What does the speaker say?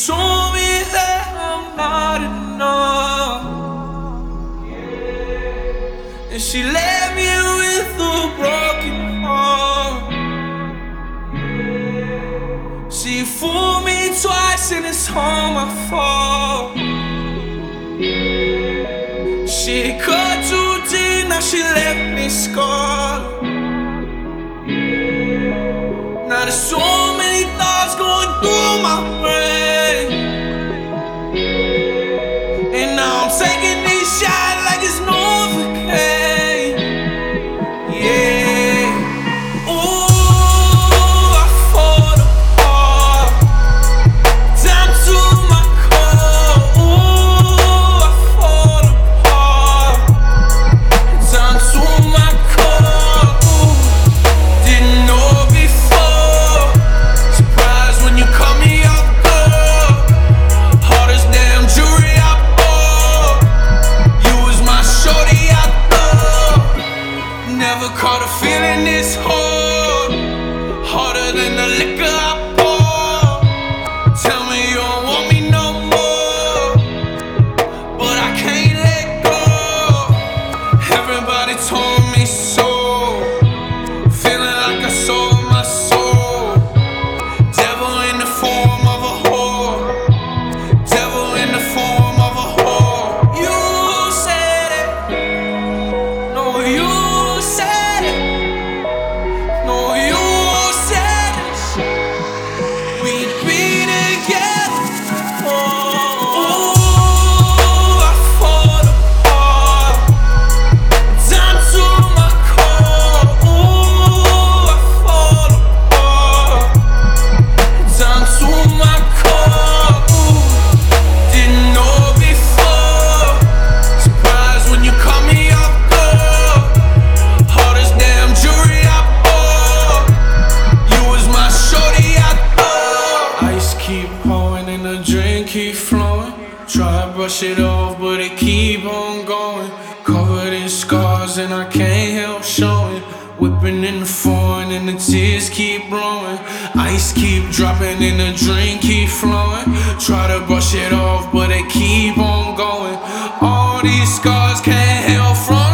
told me that I'm not enough, and she left me with a broken heart. She fooled me twice and it's all my fault. She cut too deep, now she left me scarred. Now there's so many thoughts going through my brain, and now I'm taking these shots like it's Novocaine. Yeah. Ooh, I fall apart, down to my core. Ooh, I fall apart, down to my core. Ooh, didn't know before. Surprised when you call me off guard. Hardest damn jewelry I bought. You was my shorty I thought. Never caught a feeling this hard. Harder than the liquor I pour. Tell me you don't want me no more, but I can't let go. Everybody told me so. Feeling like I sold my soul. Devil in the form of a whore. Devil in the form of a whore. You said it. No, you said it. No, you said it. We'd be together. Oh, I fall apart, down to my core. Ooh, I fall apart, down to my core. Ooh, didn't know before. Surprised when you call me off guard. Hardest damn jewelry I bought. You was my shorty I thought. Ice keep pouring and the drink keep flowing. Try to brush it off, but it keep on going. Covered in scars and I can't help showing. Whipping in the foreign and the tears keep blowing. Ice keep dropping and the drink keep flowing. Try to brush it off, but it keep on going. All these scars can't help from